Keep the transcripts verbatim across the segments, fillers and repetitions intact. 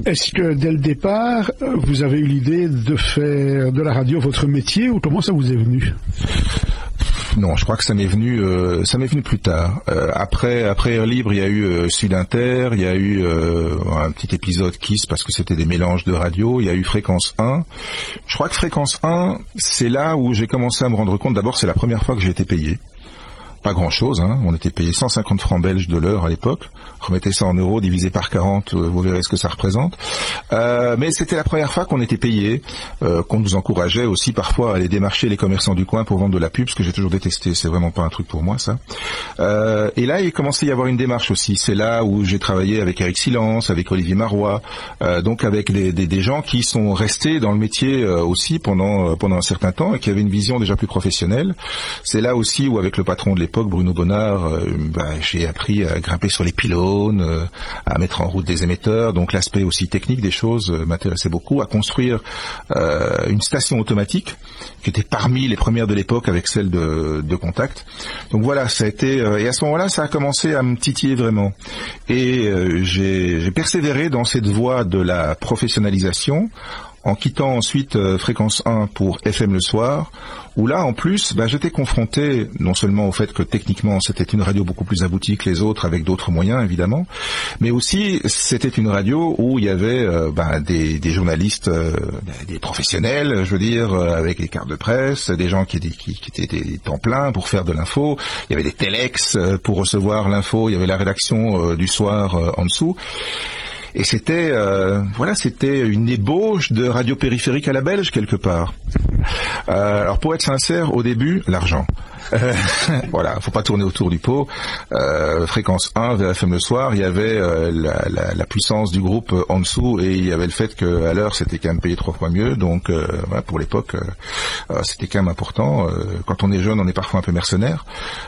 Est-ce que dès le départ, vous avez eu l'idée de faire de la radio votre métier ou comment ça vous est venu ? Non, je crois que ça m'est venu, euh, ça m'est venu plus tard. Euh, après, après Air Libre, il y a eu euh, Sud Inter, il y a eu euh, un petit épisode Kiss parce que c'était des mélanges de radio. Il y a eu Fréquence un. Je crois que Fréquence un, c'est là où j'ai commencé à me rendre compte. D'abord, c'est la première fois que j'ai été payé. Pas grand-chose, hein. On était payé cent cinquante francs belges de l'heure à l'époque. Remettez ça en euros, divisé par quarante, vous verrez ce que ça représente. Euh, mais c'était la première fois qu'on était payé, euh, qu'on nous encourageait aussi parfois à aller démarcher les commerçants du coin pour vendre de la pub, ce que j'ai toujours détesté. C'est vraiment pas un truc pour moi, ça. Euh, et là, il commençait à y avoir une démarche aussi. C'est là où j'ai travaillé avec Eric Silence, avec Olivier Marois, euh, donc avec des, des, des gens qui sont restés dans le métier euh, aussi pendant, pendant un certain temps et qui avaient une vision déjà plus professionnelle. C'est là aussi où, avec le patron de l'époque, Bruno Bonnard, euh, bah, j'ai appris à grimper sur les pylônes, euh, à mettre en route des émetteurs, donc l'aspect aussi technique des choses euh, m'intéressait beaucoup, à construire euh, une station automatique qui était parmi les premières de l'époque avec celle de, de Contact. Donc voilà, ça a été, euh, et à ce moment-là, ça a commencé à me titiller vraiment. Et euh, j'ai, j'ai persévéré dans cette voie de la professionnalisation, en quittant ensuite euh, Fréquence un pour F M le soir, où là, en plus, bah, j'étais confronté non seulement au fait que techniquement c'était une radio beaucoup plus aboutie que les autres, avec d'autres moyens évidemment, mais aussi c'était une radio où il y avait euh, bah, des, des journalistes, euh, des professionnels, je veux dire, euh, avec les cartes de presse, des gens qui, qui, qui étaient des temps pleins pour faire de l'info, il y avait des téléx euh, pour recevoir l'info, il y avait la rédaction euh, du soir euh, en dessous. Et c'était, euh, voilà, c'était une ébauche de radio périphérique à la belge quelque part. Euh, alors pour être sincère, au début, l'argent. Euh, voilà, faut pas tourner autour du pot. Euh, fréquence un, V F M le soir, il y avait euh, la, la, la puissance du groupe en dessous et il y avait le fait qu'à l'heure c'était quand même payé trois fois mieux. Donc euh, voilà, pour l'époque, euh, c'était quand même important. Euh, quand on est jeune, on est parfois un peu mercenaire.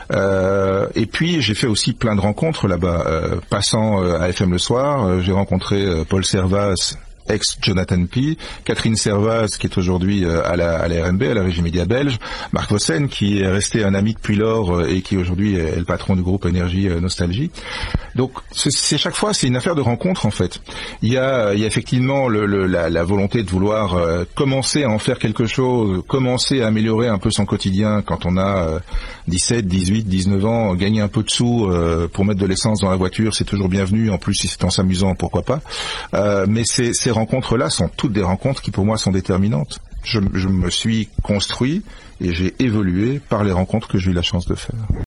Euh, et puis j'ai fait aussi plein de rencontres là-bas. Euh, passant euh, à F M le soir, euh, j'ai rencontré euh, Paul Servaz, ex-Jonathan P, Catherine Servaz, qui est aujourd'hui à la, à la R M B, à la Régie Média belge, Marc Vossen, qui est resté un ami depuis lors et qui aujourd'hui est le patron du groupe Énergie Nostalgie. Donc, c'est, c'est chaque fois, c'est une affaire de rencontre, en fait. Il y a, il y a effectivement le, le, la, la volonté de vouloir euh, commencer à en faire quelque chose, commencer à améliorer un peu son quotidien quand on a euh, dix-sept, dix-huit, dix-neuf ans, gagner un peu de sous euh, pour mettre de l'essence dans la voiture, c'est toujours bienvenu. En plus, si c'est en s'amusant, pourquoi pas. Euh, mais c'est, c'est rencontres-là sont toutes des rencontres qui pour moi sont déterminantes. Je, je me suis construit et j'ai évolué par les rencontres que j'ai eu la chance de faire.